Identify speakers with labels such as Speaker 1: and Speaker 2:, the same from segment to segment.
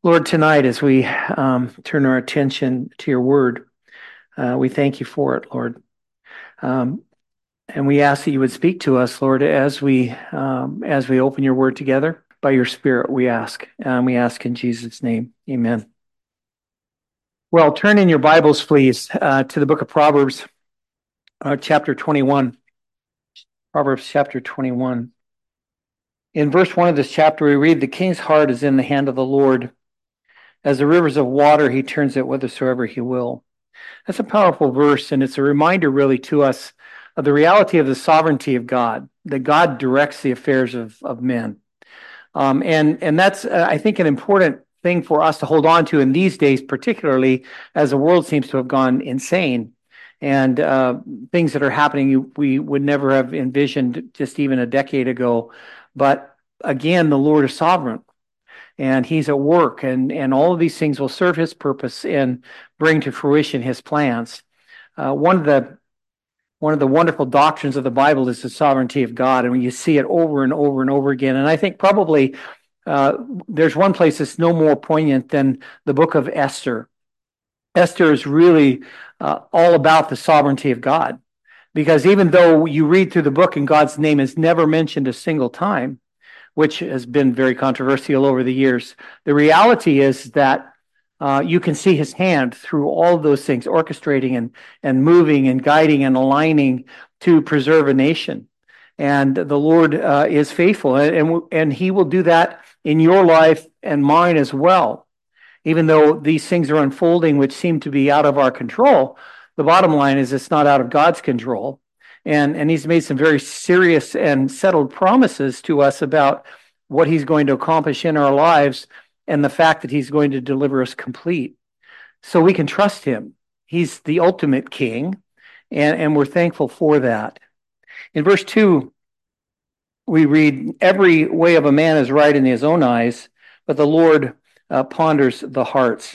Speaker 1: Lord, tonight as we turn our attention to your word, we thank you for it, Lord. Um, and we ask that you would speak to us, Lord, as we open your word together by your Spirit. We ask, in Jesus' name, Amen. Well, turn in your Bibles, please, to the book of Proverbs, chapter 21. Proverbs chapter 21. In verse 1 of this chapter, we read, "The king's heart is in the hand of the Lord. As the rivers of water, he turns it whithersoever he will." That's a powerful verse, and it's a reminder, really, to us of the reality of the sovereignty of God, that God directs the affairs of men. And that's, I think, an important thing for us to hold on to in these days, particularly as the world seems to have gone insane. And things that are happening we would never have envisioned just even a decade ago. But again, the Lord is sovereign and he's at work, and all of these things will serve his purpose and bring to fruition his plans. One of the wonderful doctrines of the Bible is the sovereignty of God, and when you see it over and over and over again, and I think probably there's one place that's no more poignant than the book of Esther. Esther is really all about the sovereignty of God, because even though you read through the book and God's name is never mentioned a single time, which has been very controversial over the years, the reality is that you can see his hand through all of those things, orchestrating and moving and guiding and aligning to preserve a nation. And the Lord is faithful, and he will do that in your life and mine as well. Even though these things are unfolding, which seem to be out of our control, the bottom line is it's not out of God's control. And he's made some very serious and settled promises to us about what he's going to accomplish in our lives and the fact that he's going to deliver us complete. So we can trust him. He's the ultimate king, and we're thankful for that. In verse 2, we read, "Every way of a man is right in his own eyes, but the Lord ponders the hearts,"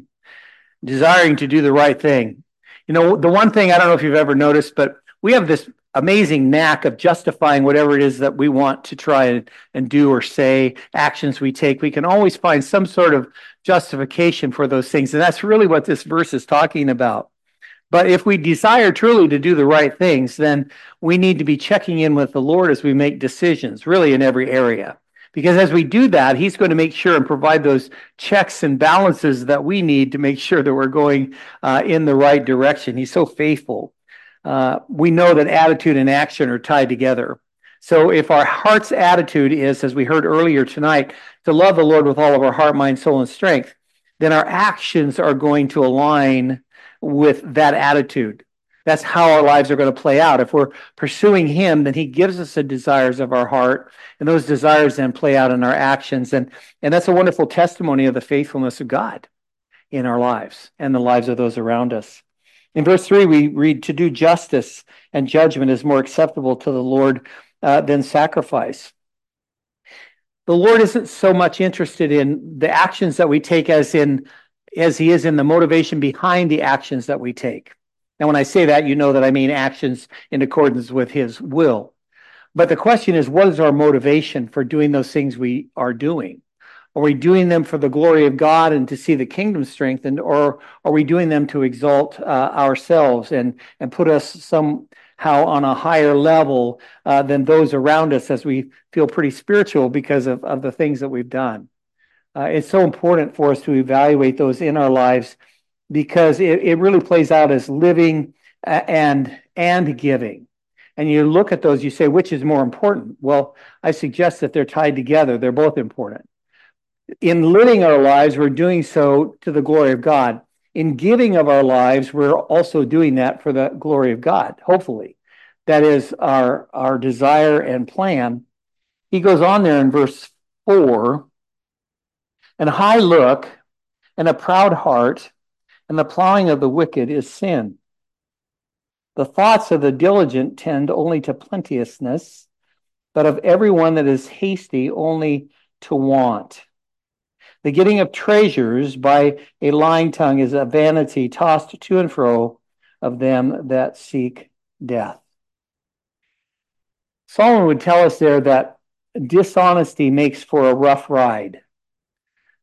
Speaker 1: desiring to do the right thing. You know, the one thing, I don't know if you've ever noticed, but we have this amazing knack of justifying whatever it is that we want to try and do or say, actions we take. We can always find some sort of justification for those things. And that's really what this verse is talking about. But if we desire truly to do the right things, then we need to be checking in with the Lord as we make decisions, really in every area. Because as we do that, he's going to make sure and provide those checks and balances that we need to make sure that we're going in the right direction. He's so faithful. We know that attitude and action are tied together. So if our heart's attitude is, as we heard earlier tonight, to love the Lord with all of our heart, mind, soul, and strength, then our actions are going to align with that attitude. That's how our lives are going to play out. If we're pursuing him, then he gives us the desires of our heart, and those desires then play out in our actions. And that's a wonderful testimony of the faithfulness of God in our lives and the lives of those around us. In verse 3, we read, "To do justice and judgment is more acceptable to the Lord than sacrifice." The Lord isn't so much interested in the actions that we take as he is in the motivation behind the actions that we take. And when I say that, you know that I mean actions in accordance with his will. But the question is, what is our motivation for doing those things we are doing? Are we doing them for the glory of God and to see the kingdom strengthened, or are we doing them to exalt ourselves and put us somehow on a higher level than those around us, as we feel pretty spiritual because of the things that we've done? It's so important for us to evaluate those in our lives, because it really plays out as living and giving. And you look at those, you say, which is more important? Well, I suggest that they're tied together. They're both important. In living our lives, we're doing so to the glory of God. In giving of our lives, we're also doing that for the glory of God, hopefully. That is our desire and plan. He goes on there in verse 4, "And a high look and a proud heart and the plowing of the wicked is sin. The thoughts of the diligent tend only to plenteousness, but of everyone that is hasty only to want. The getting of treasures by a lying tongue is a vanity tossed to and fro of them that seek death." Solomon would tell us there that dishonesty makes for a rough ride.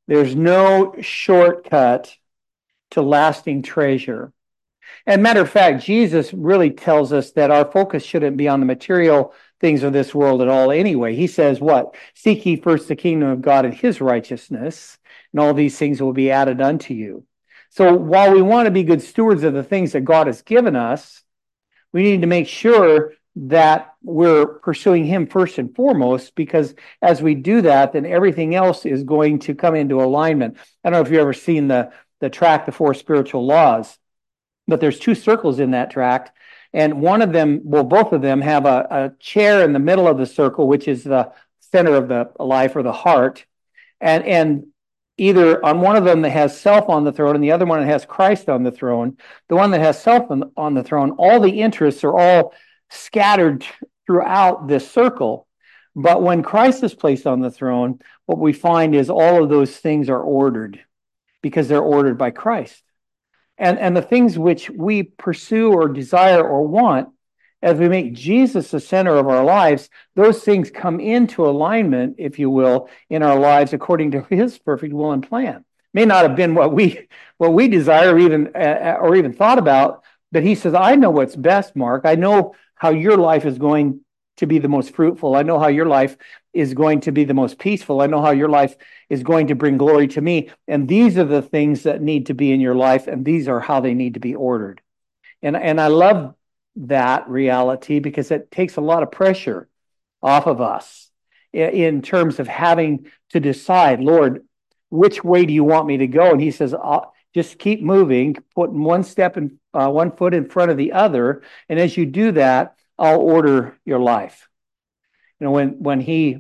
Speaker 1: There's no shortcut to lasting treasure. And matter of fact, Jesus really tells us that our focus shouldn't be on the material things of this world at all anyway. He says, what? Seek ye first the kingdom of God and his righteousness, and all these things will be added unto you. So while we want to be good stewards of the things that God has given us, we need to make sure that we're pursuing him first and foremost, because as we do that, then everything else is going to come into alignment. I don't know if you've ever seen the tract, The Four Spiritual Laws, but there's two circles in that tract. And one of them, well, both of them have a chair in the middle of the circle, which is the center of the life or the heart. And either on one of them that has self on the throne and the other one that has Christ on the throne, the one that has self on the throne, all the interests are all scattered throughout this circle. But when Christ is placed on the throne, what we find is all of those things are ordered because they're ordered by Christ. And the things which we pursue or desire or want, as we make Jesus the center of our lives, those things come into alignment, if you will, in our lives according to his perfect will and plan. May not have been what we desire or even thought about, but he says, I know what's best, Mark. I know how your life is going to be the most fruitful. I know how your life is going to be the most peaceful. I know how your life is going to bring glory to me. And these are the things that need to be in your life, and these are how they need to be ordered. And I love that reality because it takes a lot of pressure off of us in terms of having to decide, Lord, which way do you want me to go? And he says, just keep moving, putting one foot in front of the other. And as you do that, I'll order your life. You know, when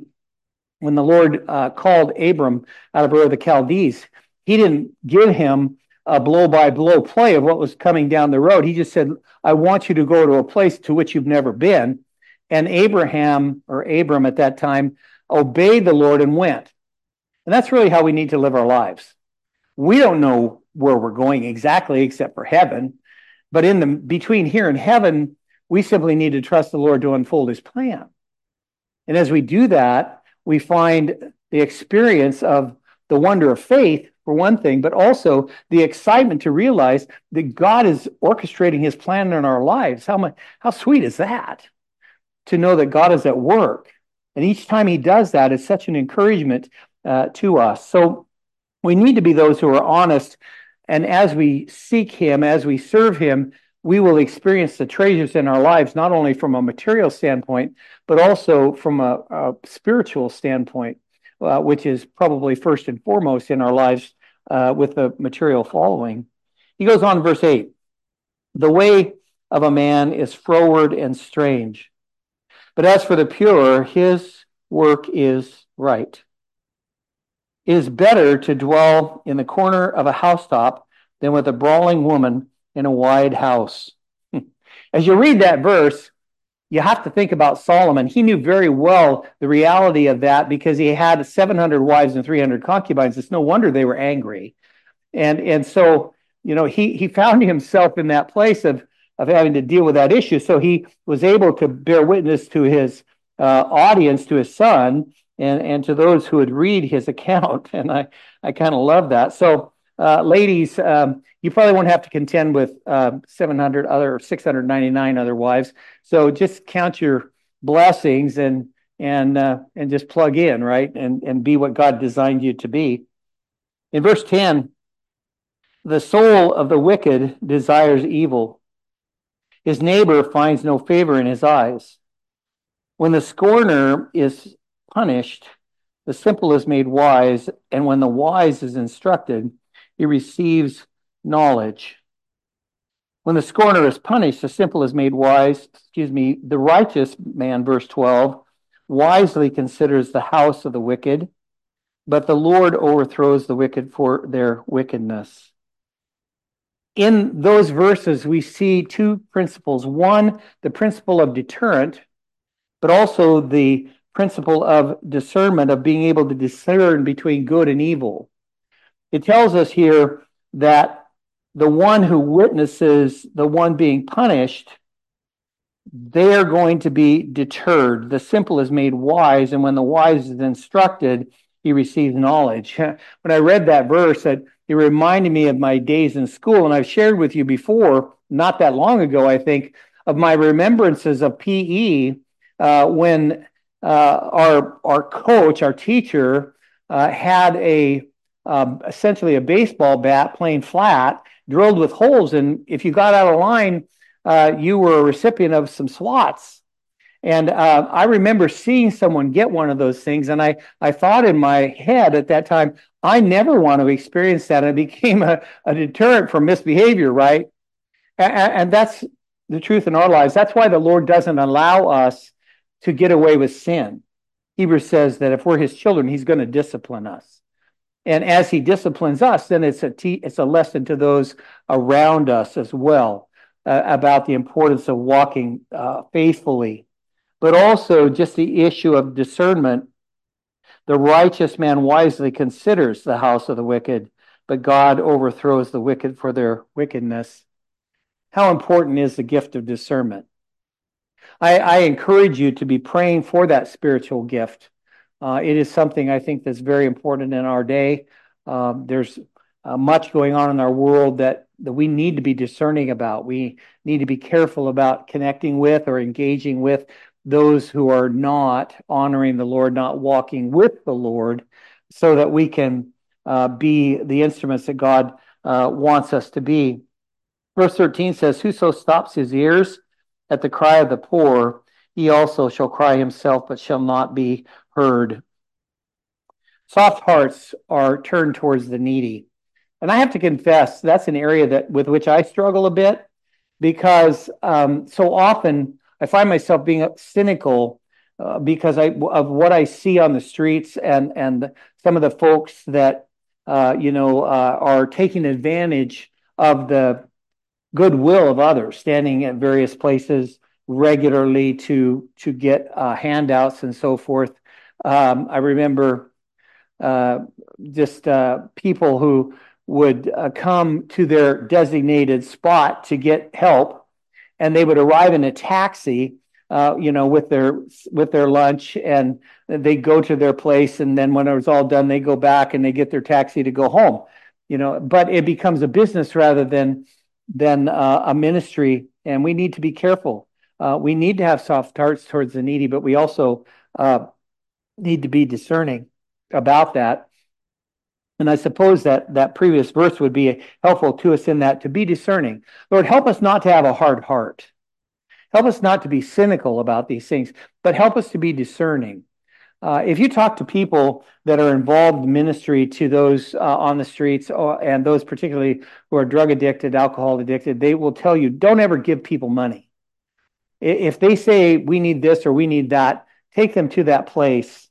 Speaker 1: the Lord called Abram out of Ur of the Chaldees, he didn't give him a blow-by-blow play of what was coming down the road. He just said, I want you to go to a place to which you've never been. And Abram at that time, obeyed the Lord and went. And that's really how we need to live our lives. We don't know where we're going exactly except for heaven. But between here and heaven, we simply need to trust the Lord to unfold his plan. And as we do that, we find the experience of the wonder of faith, for one thing, but also the excitement to realize that God is orchestrating his plan in our lives. How sweet is that? To know that God is at work. And each time he does that, it's such an encouragement to us. So we need to be those who are honest. And as we seek him, as we serve him, we will experience the treasures in our lives, not only from a material standpoint, but also from a spiritual standpoint, which is probably first and foremost in our lives with the material following. He goes on in verse 8, the way of a man is froward and strange, but as for the pure, his work is right. It is better to dwell in the corner of a housetop than with a brawling woman in a wide house. As you read that verse, you have to think about Solomon. He knew very well the reality of that because he had 700 wives and 300 concubines. It's no wonder they were angry. And so, you know, he found himself in that place of having to deal with that issue. So he was able to bear witness to his audience, to his son, and to those who would read his account. And I kind of love that. So, ladies, you probably won't have to contend with 699 other wives. So just count your blessings and just plug in, right? And be what God designed you to be. In verse 10, the soul of the wicked desires evil. His neighbor finds no favor in his eyes. When the scorner is punished, the simple is made wise, and when the wise is instructed, he receives knowledge. When the scorner is punished, the simple is made wise. The righteous man, verse 12, wisely considers the house of the wicked, but the Lord overthrows the wicked for their wickedness. In those verses, we see two principles. One, the principle of deterrent, but also the principle of discernment, of being able to discern between good and evil. It tells us here that the one who witnesses the one being punished, they are going to be deterred. The simple is made wise, and when the wise is instructed, he receives knowledge. When I read that verse, it reminded me of my days in school. And I've shared with you before, not that long ago, I think, of my remembrances of PE when our coach, our teacher, had essentially a baseball bat playing flat, drilled with holes. And if you got out of line, you were a recipient of some swats. And I remember seeing someone get one of those things, and I thought in my head at that time, I never want to experience that. And it became a deterrent for misbehavior, right? And that's the truth in our lives. That's why the Lord doesn't allow us to get away with sin. Hebrews says that if we're his children, he's going to discipline us. And as he disciplines us, then it's a lesson to those around us as well about the importance of walking faithfully. But also just the issue of discernment. The righteous man wisely considers the house of the wicked, but God overthrows the wicked for their wickedness. How important is the gift of discernment? I encourage you to be praying for that spiritual gift. It is something I think that's very important in our day. There's much going on in our world that we need to be discerning about. We need to be careful about connecting with or engaging with those who are not honoring the Lord, not walking with the Lord, so that we can be the instruments that God wants us to be. Verse 13 says, whoso stops his ears at the cry of the poor, he also shall cry himself, but shall not be heard. Soft hearts are turned towards the needy. And I have to confess, that's an area with which I struggle a bit, because so often I find myself being cynical because of what I see on the streets and some of the folks that are taking advantage of the goodwill of others, standing at various places regularly to get handouts and so forth. I remember just people who would come to their designated spot to get help, and they would arrive in a taxi, with their lunch, and they go to their place, and then when it was all done, they go back and they get their taxi to go home. But it becomes a business rather than a ministry, and we need to be careful. We need to have soft hearts towards the needy, but we also need to be discerning about that. And I suppose that previous verse would be helpful to us in that, to be discerning. Lord, help us not to have a hard heart. Help us not to be cynical about these things, but help us to be discerning. If you talk to people that are involved in ministry to those on the streets, and those particularly who are drug addicted, alcohol addicted, they will tell you, don't ever give people money. If they say we need this or we need that, take them to that place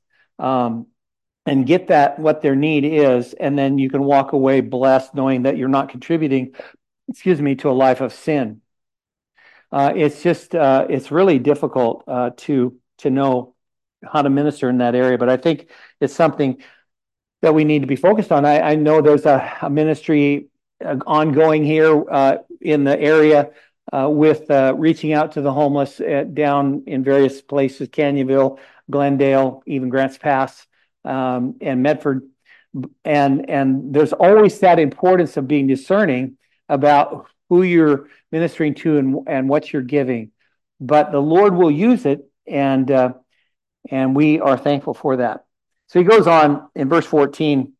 Speaker 1: and get that what their need is, and then you can walk away blessed knowing that you're not contributing, to a life of sin. It's really difficult to know how to minister in that area, but I think it's something that we need to be focused on. I know there's a ministry ongoing here in the area with reaching out to the homeless down in various places, Canyonville, Glendale, even Grants Pass, and Medford. And there's always that importance of being discerning about who you're ministering to and what you're giving. But the Lord will use it, and we are thankful for that. So he goes on in verse 14,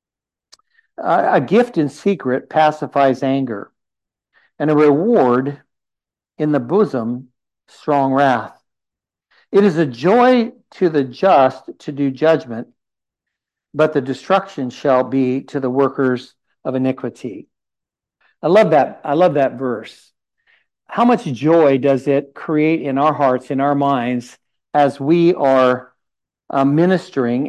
Speaker 1: a gift in secret pacifies anger, and a reward in the bosom strong wrath. It is a joy to the just to do judgment, but the destruction shall be to the workers of iniquity. I love that verse. How much joy does it create in our hearts, in our minds, as we are ministering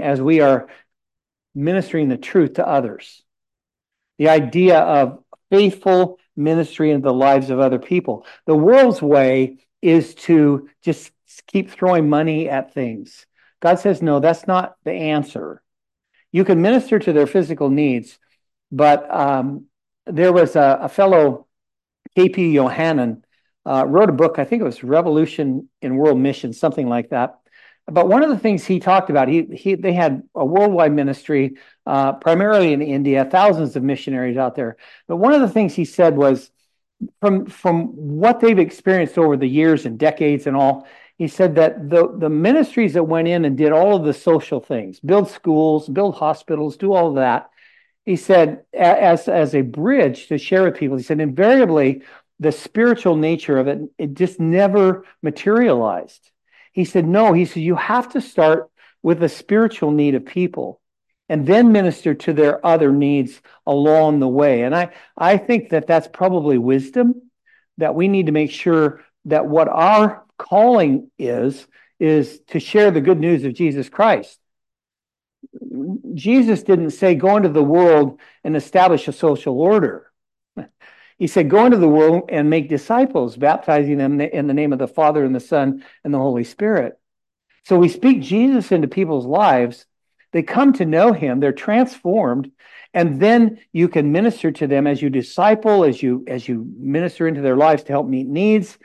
Speaker 1: the truth to others? The idea of faithful ministry into the lives of other people. The world's way is to just keep throwing money at things. God says, no, that's not the answer. You can minister to their physical needs, but there was a fellow, K.P. Yohannan, wrote a book, I think it was Revolution in World Mission, something like that. But one of the things he talked about, they had a worldwide ministry, primarily in India, thousands of missionaries out there. But one of the things he said was, from what they've experienced over the years and decades and all, he said that the ministries that went in and did all of the social things, build schools, build hospitals, do all of that. He said, as a bridge to share with people, he said, invariably, the spiritual nature of it just never materialized. He said, no, he said, you have to start with the spiritual need of people and then minister to their other needs along the way. And I think that that's probably wisdom, that we need to make sure that what our calling is to share the good news of Jesus Christ. Jesus didn't say, go into the world and establish a social order. He said, go into the world and make disciples, baptizing them in the name of the Father and the Son and the Holy Spirit. So we speak Jesus into people's lives. They come to know him. They're transformed. And then you can minister to them as you disciple, as you minister into their lives to help meet needs.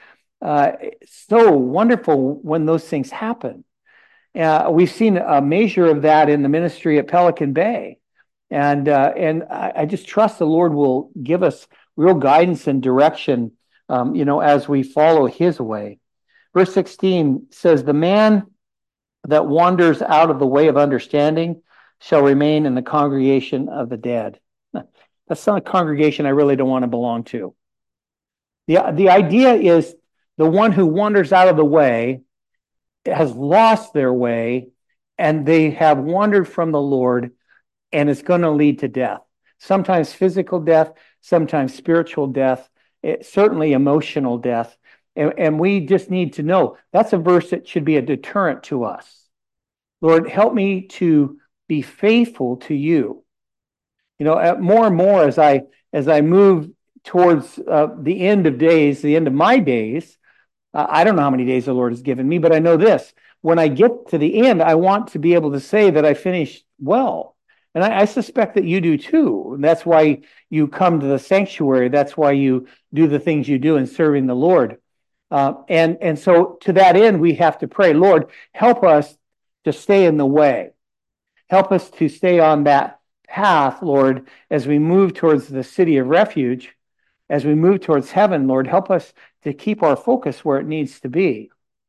Speaker 1: So wonderful when those things happen. We've seen a measure of that in the ministry at Pelican Bay. And I just trust the Lord will give us real guidance and direction, as we follow his way. Verse 16 says, the man that wanders out of the way of understanding shall remain in the congregation of the dead. That's not a congregation I really don't want to belong to. The idea is the one who wanders out of the way has lost their way, and they have wandered from the Lord, and it's going to lead to death. Sometimes physical death, sometimes spiritual death, certainly emotional death. And we just need to know that's a verse that should be a deterrent to us. Lord, help me to be faithful to you. More and more as I move towards the end of days, the end of my days, I don't know how many days the Lord has given me, but I know this. When I get to the end, I want to be able to say that I finished well. And I suspect that you do too. That's why you come to the sanctuary. That's why you do the things you do in serving the Lord. And so to that end, we have to pray, Lord, help us to stay in the way. Help us to stay on that path, Lord, as we move towards the city of refuge, as we move towards heaven. Lord, help us to keep our focus where it needs to be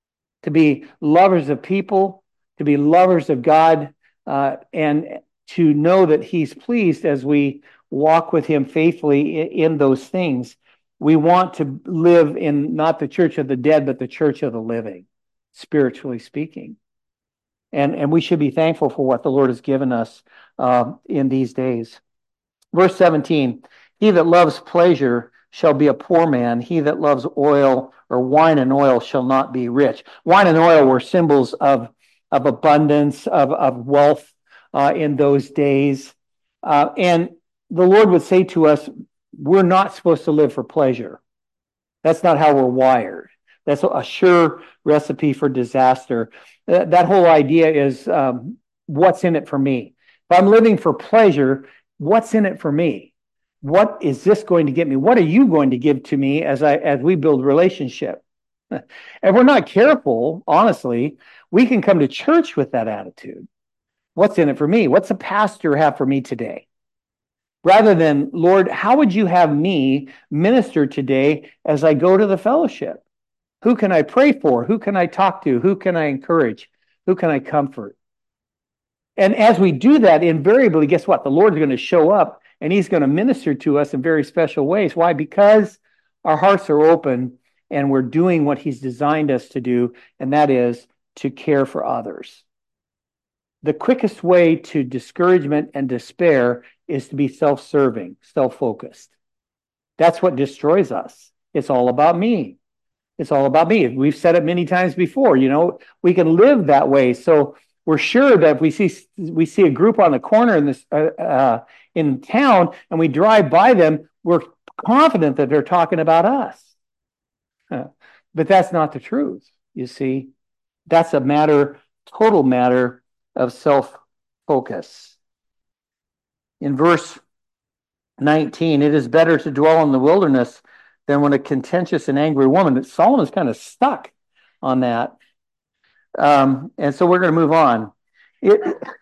Speaker 1: lovers of people, to be lovers of God, and to know that he's pleased as we walk with him faithfully in those things. We want to live in not the church of the dead, but the church of the living, spiritually speaking. And we should be thankful for what the Lord has given us in these days. Verse 17, he that loves pleasure shall be a poor man. He that loves oil or wine and oil shall not be rich. Wine and oil were symbols of abundance, of wealth in those days. And the Lord would say to us, we're not supposed to live for pleasure. That's not how we're wired. That's a sure recipe for disaster. That whole idea is what's in it for me? If I'm living for pleasure, what's in it for me? What is this going to get me? What are you going to give to me as we build relationship? If we're not careful, honestly, we can come to church with that attitude. What's in it for me? What's the pastor have for me today? Rather than, Lord, how would you have me minister today as I go to the fellowship? Who can I pray for? Who can I talk to? Who can I encourage? Who can I comfort? And as we do that, invariably, guess what? The Lord's going to show up and he's going to minister to us in very special ways. Why? Because our hearts are open and we're doing what he's designed us to do, and that is to care for others. The quickest way to discouragement and despair is to be self-serving, self-focused. That's what destroys us. It's all about me. It's all about me. We've said it many times before, we can live that way. So we're sure that if we see a group on the corner in town and we drive by them, we're confident that they're talking about us. But that's not the truth, you see. That's total matter of self-focus. In verse 19, it is better to dwell in the wilderness than when a contentious and angry woman. Solomon is kind of stuck on that. And so we're going to move on. It,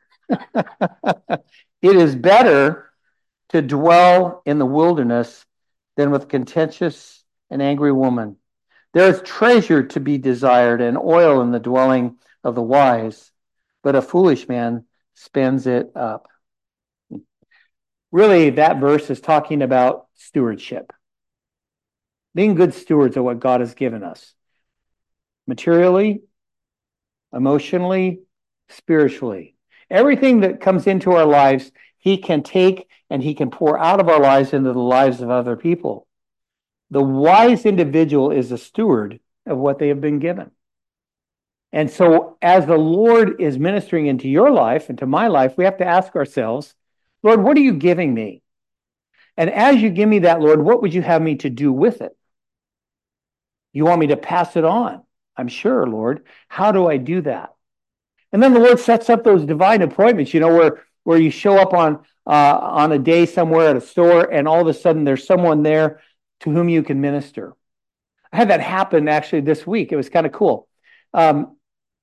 Speaker 1: it is better to dwell in the wilderness than with contentious and angry woman. There is treasure to be desired and oil in the dwelling of the wise, but a foolish man spends it up. Really, that verse is talking about stewardship, being good stewards of what God has given us materially, emotionally, spiritually. Everything that comes into our lives, He can take and He can pour out of our lives into the lives of other people. The wise individual is a steward of what they have been given. And so, as the Lord is ministering into your life, into my life, we have to ask ourselves, Lord, what are you giving me? And as you give me that, Lord, what would you have me to do with it? You want me to pass it on? I'm sure, Lord. How do I do that? And then the Lord sets up those divine appointments, where you show up on a day somewhere at a store, and all of a sudden there's someone there to whom you can minister. I had that happen actually this week. It was kind of cool. Um,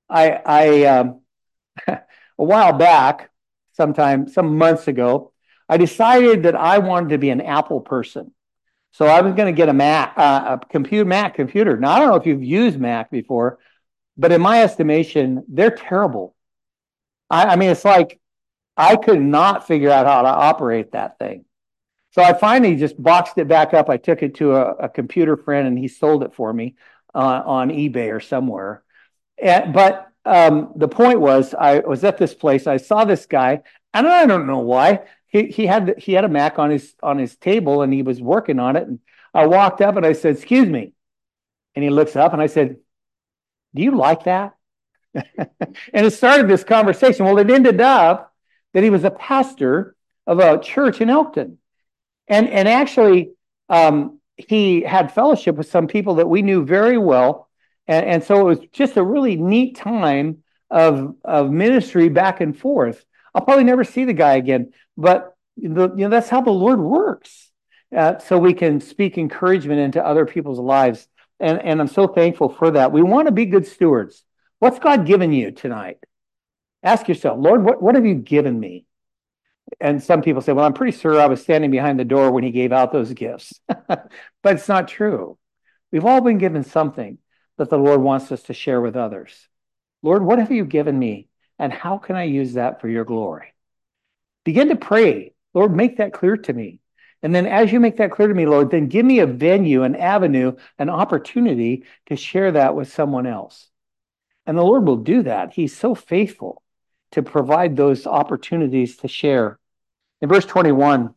Speaker 1: I a while back, some months ago, I decided that I wanted to be an Apple person. So I was going to get a Mac computer. Now I don't know if you've used Mac before, but in my estimation, they're terrible. I mean, it's like I could not figure out how to operate that thing. So I finally just boxed it back up. I took it to a computer friend, and he sold it for me on eBay or somewhere. But the point was, I was at this place. I saw this guy, and I don't know why he had a Mac on his table, and he was working on it. And I walked up and I said, "Excuse me," and he looks up and I said, "Do you like that?" And it started this conversation. Well, it ended up that he was a pastor of a church in Elkton, and actually he had fellowship with some people that we knew very well, and so it was just a really neat time of ministry back and forth. I'll probably never see the guy again, but that's how the Lord works. So we can speak encouragement into other people's lives, and I'm so thankful for that. We want to be good stewards. What's God given you tonight? Ask yourself, Lord, what have you given me? And some people say, well, I'm pretty sure I was standing behind the door when He gave out those gifts. But it's not true. We've all been given something that the Lord wants us to share with others. Lord, what have you given me? And how can I use that for your glory? Begin to pray. Lord, make that clear to me. And then as you make that clear to me, Lord, then give me a venue, an avenue, an opportunity to share that with someone else. And the Lord will do that. He's so faithful to provide those opportunities to share. In verse 21,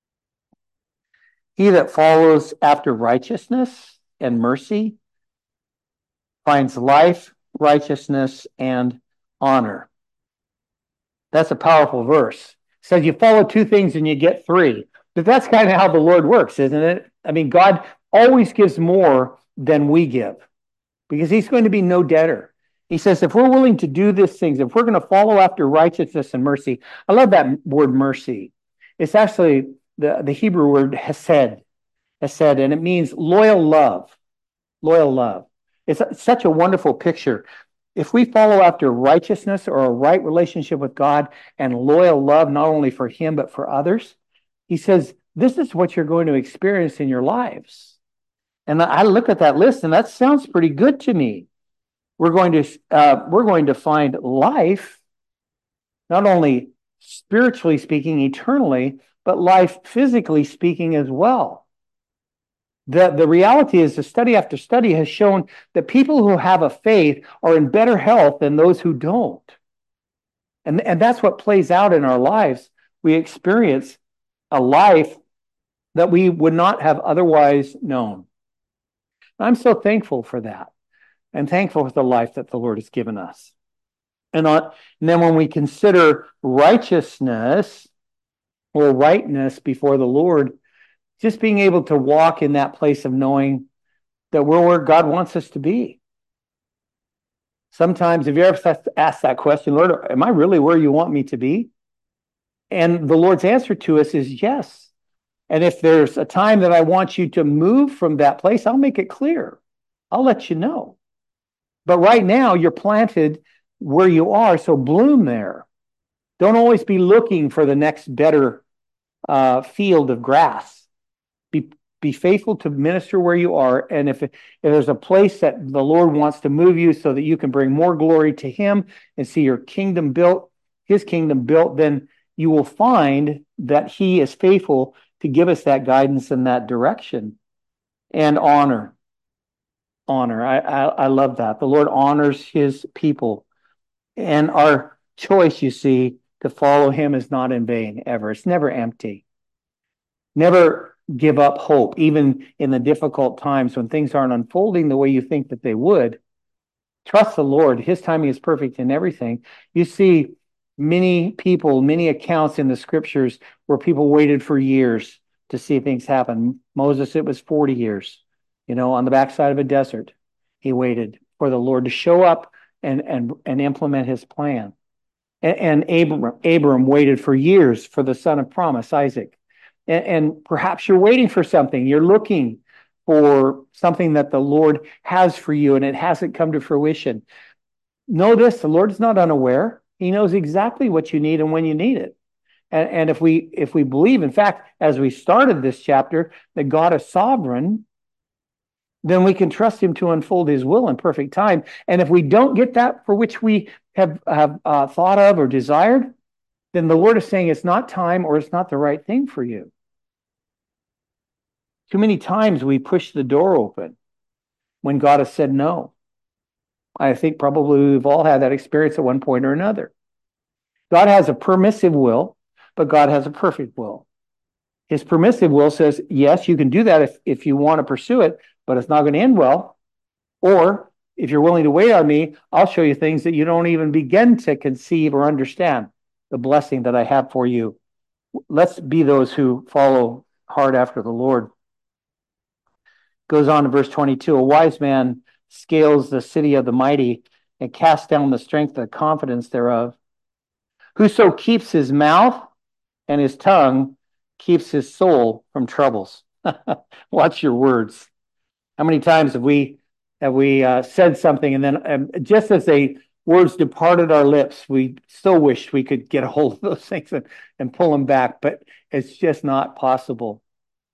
Speaker 1: he that follows after righteousness and mercy finds life, righteousness, and honor. That's a powerful verse. It says you follow two things and you get three. But that's kind of how the Lord works, isn't it? I mean, God always gives more than we give because He's going to be no debtor. He says, if we're willing to do these things, if we're going to follow after righteousness and mercy, I love that word mercy. It's actually the Hebrew word hesed, and it means loyal love, loyal love. It's such a wonderful picture. If we follow after righteousness or a right relationship with God and loyal love, not only for Him, but for others, He says, this is what you're going to experience in your lives. And I look at that list and that sounds pretty good to me. We're going to find life, not only spiritually speaking, eternally, but life physically speaking as well. The reality is, the study after study has shown that people who have a faith are in better health than those who don't. And that's what plays out in our lives. We experience a life that we would not have otherwise known. I'm so thankful for that. I'm thankful for the life that the Lord has given us. And then when we consider righteousness or rightness before the Lord, just being able to walk in that place of knowing that we're where God wants us to be. Sometimes, have you ever asked that question, Lord, am I really where you want me to be? And the Lord's answer to us is yes. And if there's a time that I want you to move from that place, I'll make it clear. I'll let you know. But right now, you're planted where you are, so bloom there. Don't always be looking for the next better field of grass. Be be faithful to minister where you are, and if there's a place that the Lord wants to move you so that you can bring more glory to Him and see your kingdom built, His kingdom built, then you will find that He is faithful to give us that guidance and that direction. And honor. I love that. The Lord honors His people, and our choice, you see, to follow Him is not in vain ever. It's never empty. Never give up hope, even in the difficult times when things aren't unfolding the way you think that they would. Trust the Lord. His timing is perfect in everything. You see many people, many accounts in the scriptures where people waited for years to see things happen. Moses, it was 40 years, on the backside of a desert. He waited for the Lord to show up and implement his plan. And Abram waited for years for the son of promise, Isaac. And perhaps you're waiting for something. You're looking for something that the Lord has for you, and it hasn't come to fruition. Know this: the Lord is not unaware. He knows exactly what you need and when you need it. And if we believe, in fact, as we started this chapter, that God is sovereign, then we can trust Him to unfold His will in perfect time. And if we don't get that for which we have thought of or desired, then the Lord is saying it's not time or it's not the right thing for you. Too many times we push the door open when God has said no. I think probably we've all had that experience at one point or another. God has a permissive will, but God has a perfect will. His permissive will says, yes, you can do that if you want to pursue it, but it's not going to end well. Or if you're willing to wait on me, I'll show you things that you don't even begin to conceive or understand the blessing that I have for you. Let's be those who follow hard after the Lord. Goes on to verse 22. A wise man scales the city of the mighty and casts down the strength of the confidence thereof. Whoso keeps his mouth and his tongue keeps his soul from troubles. Watch your words. How many times have we said something, and then just as the words departed our lips, we still wished we could get a hold of those things and pull them back, but it's just not possible.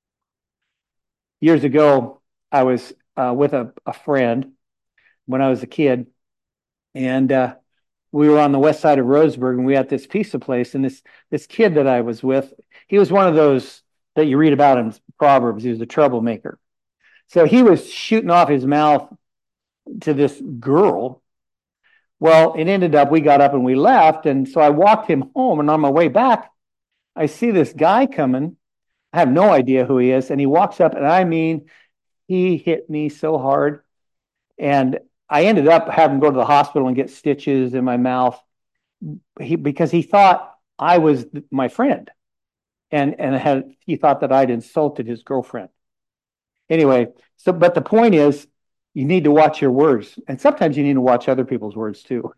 Speaker 1: Years ago, I was with a friend when I was a kid, and we were on the west side of Roseburg, and we had this pizza place, and this kid that I was with, he was one of those that you read about in Proverbs. He was a troublemaker. So he was shooting off his mouth to this girl. Well, it ended up, we got up and we left, and so I walked him home, and on my way back, I see this guy coming. I have no idea who he is, and he walks up, and I mean, he hit me so hard, and I ended up having to go to the hospital and get stitches in my mouth because he thought I was my friend, and he thought that I'd insulted his girlfriend. Anyway, but the point is, you need to watch your words, and sometimes you need to watch other people's words too.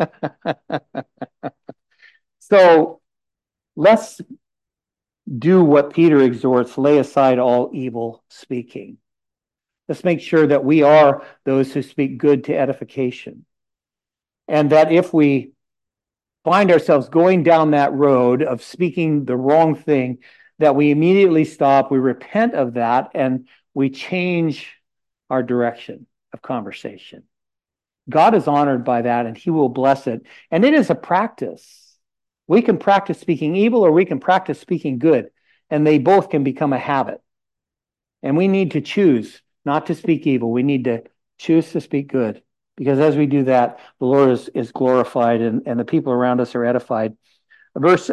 Speaker 1: So let's do what Peter exhorts: lay aside all evil speaking. Let's make sure that we are those who speak good to edification. And that if we find ourselves going down that road of speaking the wrong thing, that we immediately stop, we repent of that, and we change our direction of conversation. God is honored by that, and He will bless it. And it is a practice. We can practice speaking evil, or we can practice speaking good, and they both can become a habit. And we need to choose not to speak evil. We need to choose to speak good, because as we do that, the Lord is glorified, and the people around us are edified. Verse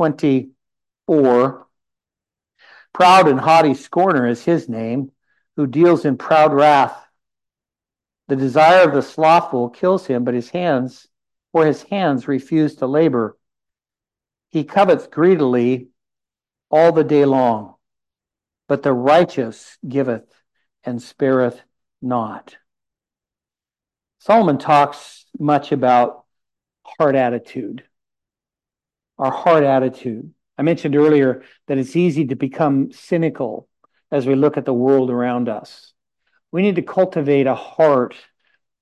Speaker 1: 24, proud and haughty scorner is his name, who deals in proud wrath. The desire of the slothful kills him, but his hands refuse to labor. He covets greedily all the day long, but the righteous giveth and spareth not. Solomon talks much about heart attitude, our heart attitude. I mentioned earlier that it's easy to become cynical as we look at the world around us. We need to cultivate a heart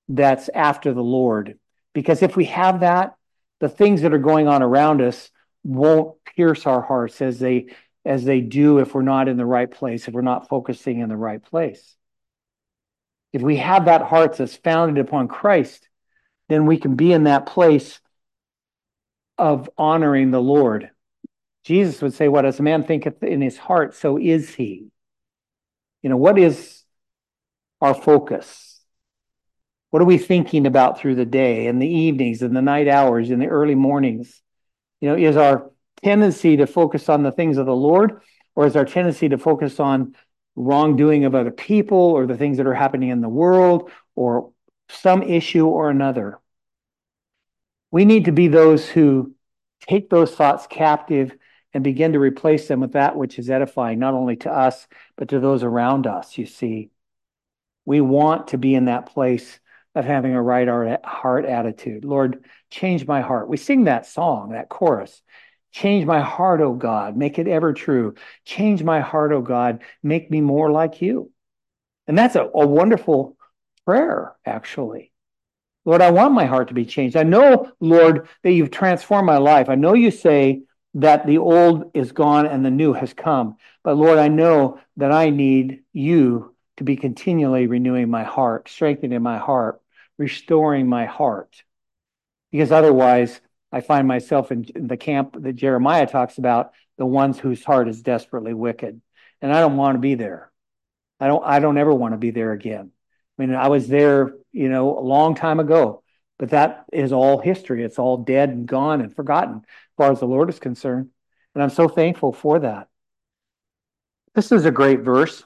Speaker 1: that's after the Lord. Because if we have that, the things that are going on around us won't pierce our hearts as they do if we're not in the right place, if we're not focusing in the right place. If we have that heart that's founded upon Christ, then we can be in that place of honoring the Lord. Jesus would say, what as a man thinketh in his heart, so is he. What is our focus? What are we thinking about through the day, in the evenings, in the night hours, in the early mornings? Is our tendency to focus on the things of the Lord, or is our tendency to focus on wrongdoing of other people, or the things that are happening in the world, or some issue or another? We need to be those who take those thoughts captive and begin to replace them with that which is edifying, not only to us, but to those around us, you see. We want to be in that place of having a right heart attitude. Lord, change my heart. We sing that song, that chorus. Change my heart, O God, make it ever true. Change my heart, O God, make me more like you. And that's a wonderful prayer, actually. Lord, I want my heart to be changed. I know, Lord, that you've transformed my life. I know you say that the old is gone and the new has come. But Lord, I know that I need you to be continually renewing my heart, strengthening my heart, restoring my heart. Because otherwise, I find myself in the camp that Jeremiah talks about, the ones whose heart is desperately wicked. And I don't want to be there. I don't ever want to be there again. I mean, I was there, a long time ago, but that is all history. It's all dead and gone and forgotten as far as the Lord is concerned. And I'm so thankful for that. This is a great verse.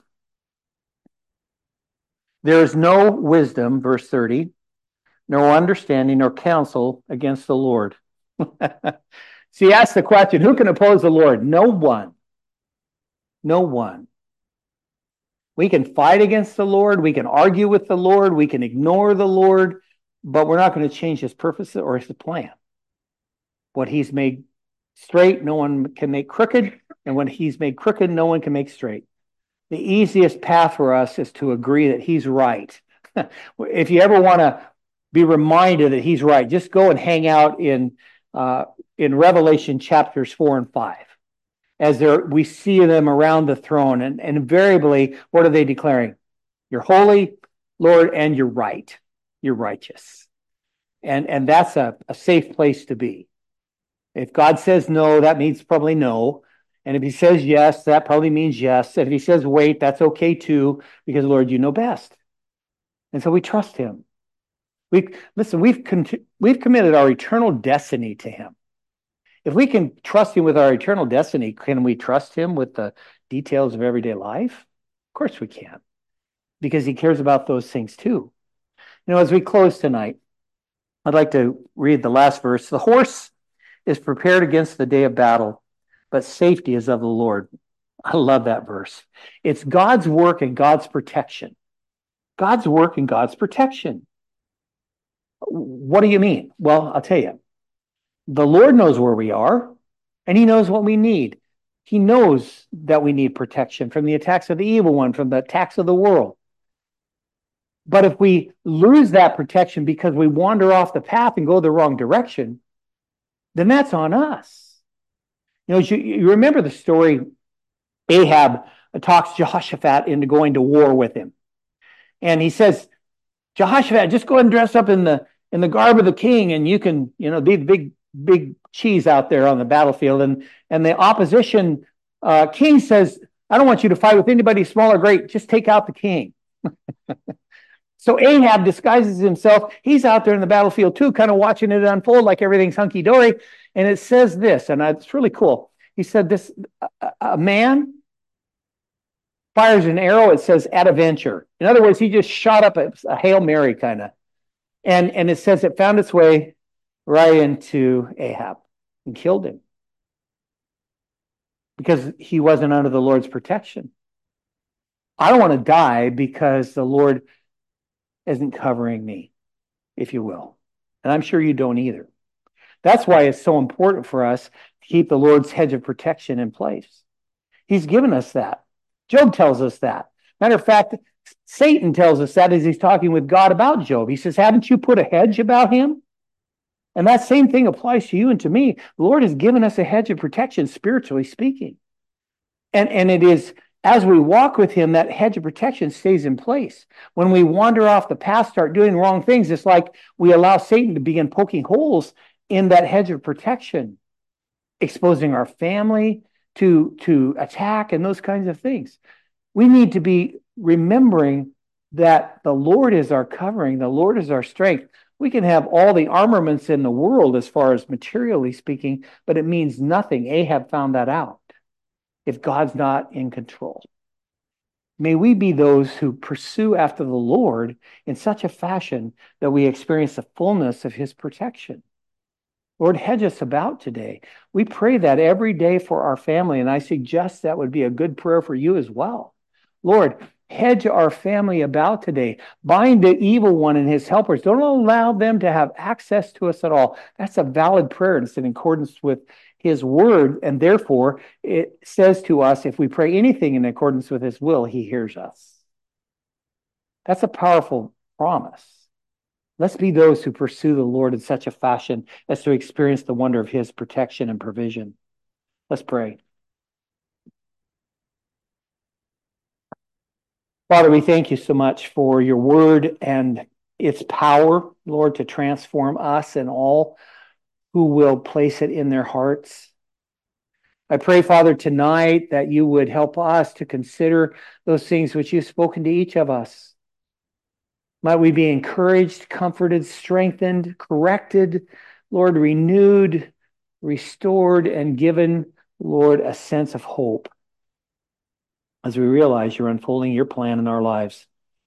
Speaker 1: There is no wisdom, verse 30, no understanding nor counsel against the Lord. So he asks the question, who can oppose the Lord? No one. No one. We can fight against the Lord. We can argue with the Lord. We can ignore the Lord, but we're not going to change his purpose or his plan. What he's made straight, no one can make crooked. And what he's made crooked, no one can make straight. The easiest path for us is to agree that he's right. If you ever want to be reminded that he's right, just go and hang out in Revelation chapters 4 and 5. As we see them around the throne, and invariably, what are they declaring? You're holy, Lord, and you're right. You're righteous. And that's a safe place to be. If God says no, that means probably no. And if he says yes, that probably means yes. And if he says wait, that's okay too, because Lord, you know best. And so we trust him. We've committed our eternal destiny to him. If we can trust him with our eternal destiny, can we trust him with the details of everyday life? Of course we can, because he cares about those things too. As we close tonight, I'd like to read the last verse. The horse is prepared against the day of battle, but safety is of the Lord. I love that verse. It's God's work and God's protection. God's work and God's protection. What do you mean? Well, I'll tell you. The Lord knows where we are, and he knows what we need. He knows that we need protection from the attacks of the evil one, from the attacks of the world. But if we lose that protection because we wander off the path and go the wrong direction, then that's on us. You remember the story, Ahab talks Jehoshaphat into going to war with him. And he says, Jehoshaphat, just go ahead and dress up in the garb of the king, and you can, be the big cheese out there on the battlefield. And the opposition king says, I don't want you to fight with anybody small or great. Just take out the king. So Ahab disguises himself. He's out there in the battlefield too, kind of watching it unfold like everything's hunky-dory. And it says this, and it's really cool. He said this, a man fires an arrow, it says, at a venture. In other words, he just shot up a Hail Mary kind of. And it says it found its way right into Ahab and killed him because he wasn't under the Lord's protection. I don't want to die because the Lord isn't covering me, if you will. And I'm sure you don't either. That's why it's so important for us to keep the Lord's hedge of protection in place. He's given us that. Job tells us that. Matter of fact, Satan tells us that as he's talking with God about Job. He says, haven't you put a hedge about him? And that same thing applies to you and to me. The Lord has given us a hedge of protection, spiritually speaking. And it is as we walk with him, that hedge of protection stays in place. When we wander off the path, start doing wrong things, it's like we allow Satan to begin poking holes in that hedge of protection, exposing our family to attack and those kinds of things. We need to be remembering that the Lord is our covering, the Lord is our strength. We can have all the armaments in the world as far as materially speaking, but it means nothing. Ahab found that out if God's not in control. May we be those who pursue after the Lord in such a fashion that we experience the fullness of his protection. Lord, hedge us about today. We pray that every day for our family, and I suggest that would be a good prayer for you as well. Lord, hedge our family about today. Bind the evil one and his helpers. Don't allow them to have access to us at all. That's a valid prayer, and it's in accordance with his word, and therefore it says to us, if we pray anything in accordance with his will, he hears us. That's a powerful promise. Let's be those who pursue the Lord in such a fashion as to experience the wonder of his protection and provision. Let's pray. Father, we thank you so much for your word and its power, Lord, to transform us and all who will place it in their hearts. I pray, Father, tonight that you would help us to consider those things which you've spoken to each of us. Might we be encouraged, comforted, strengthened, corrected, Lord, renewed, restored, and given, Lord, a sense of hope as we realize you're unfolding your plan in our lives.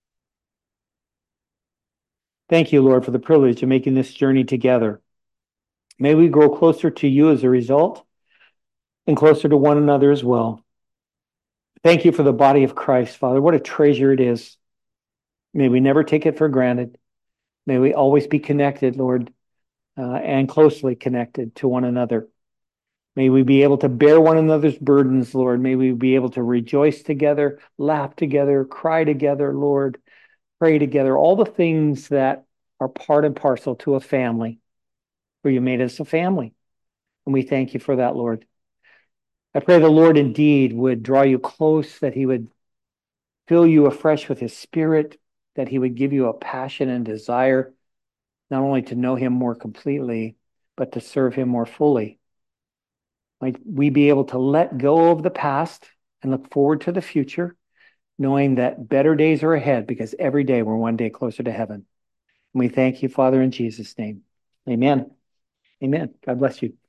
Speaker 1: Thank you, Lord, for the privilege of making this journey together. May we grow closer to you as a result and closer to one another as well. Thank you for the body of Christ, Father. What a treasure it is. May we never take it for granted. May we always be connected, Lord, and closely connected to one another. May we be able to bear one another's burdens, Lord. May we be able to rejoice together, laugh together, cry together, Lord, pray together, all the things that are part and parcel to a family, where you made us a family. And we thank you for that, Lord. I pray the Lord indeed would draw you close, that he would fill you afresh with his spirit, that he would give you a passion and desire, not only to know him more completely, but to serve him more fully. Might we be able to let go of the past and look forward to the future, knowing that better days are ahead, because every day we're one day closer to heaven. And we thank you, Father, in Jesus' name. Amen. Amen. God bless you.